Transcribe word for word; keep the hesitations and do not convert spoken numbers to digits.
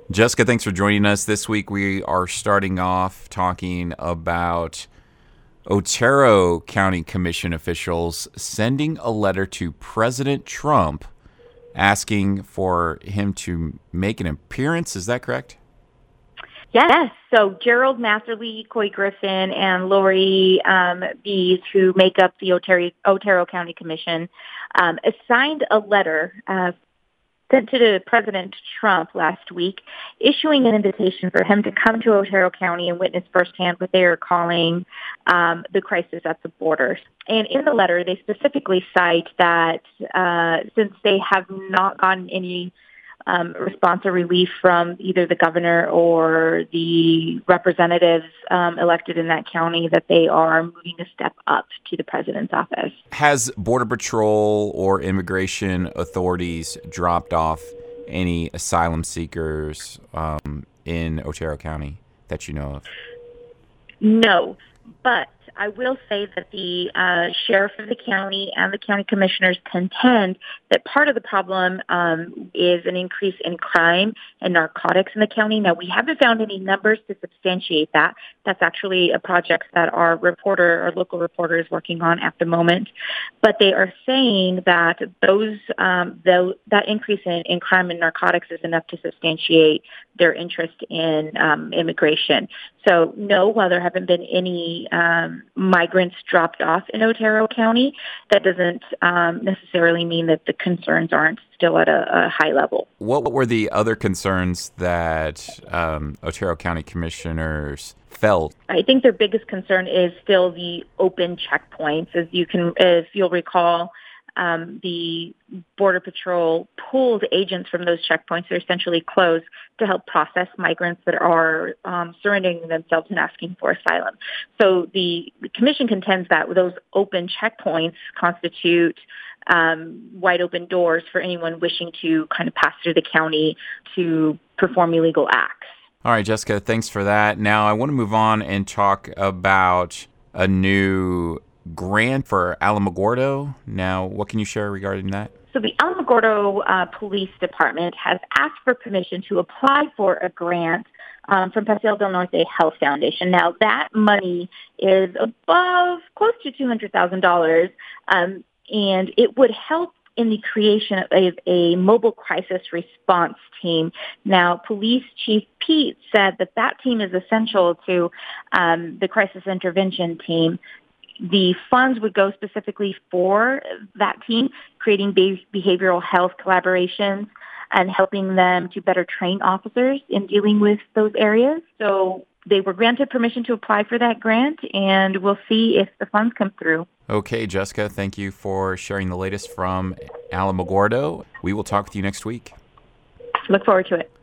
Jessica, thanks for joining us. This week we are starting off talking about Otero County Commission officials sending a letter to President Trump asking for him to make an appearance. Is that correct? Yes. So Gerald Matherly, Coy Griffin, and Lori um, Bees, who make up the Otero, Otero County Commission, um, assigned a letter uh, sent to President Trump last week, issuing an invitation for him to come to Otero County and witness firsthand what they are calling um, the crisis at the border. And in the letter, they specifically cite that uh, since they have not gotten any Um, response or relief from either the governor or the representatives um, elected in that county, that they are moving a step up to the president's office. Has Border Patrol or immigration authorities dropped off any asylum seekers um, in Otero County that you know of? No, but I will say that the uh, sheriff of the county and the county commissioners contend that part of the problem um, is an increase in crime and narcotics in the county. Now, we haven't found any numbers to substantiate that. That's actually a project that our reporter, our local reporter, is working on at the moment. But they are saying that those, um, though, that increase in, in crime and narcotics is enough to substantiate their interest in um, immigration. So, no, while there haven't been any um, migrants dropped off in Otero County, that doesn't um, necessarily mean that the concerns aren't still at a, a high level. What were the other concerns that um, Otero County commissioners felt? I think their biggest concern is still the open checkpoints. As you can, if you'll recall, um, the Border Patrol pulled agents from those checkpoints. They're essentially closed to help process migrants that are um, surrendering themselves and asking for asylum. So the, the commission contends that those open checkpoints constitute um, wide open doors for anyone wishing to kind of pass through the county to perform illegal acts. All right, Jessica, thanks for that. Now I want to move on and talk about a new grant for Alamogordo. Now, what can you share regarding that? So the Alamogordo uh, Police Department has asked for permission to apply for a grant um, from Paseo del Norte Health Foundation. Now, that money is above close to two hundred thousand dollars, um, and it would help in the creation of a mobile crisis response team. Now, Police Chief Pete said that that team is essential to um, the crisis intervention team. The funds would go specifically for that team, creating be- behavioral health collaborations and helping them to better train officers in dealing with those areas. So they were granted permission to apply for that grant, and we'll see if the funds come through. Okay, Jessica, thank you for sharing the latest from Alamogordo. We will talk with you next week. Look forward to it.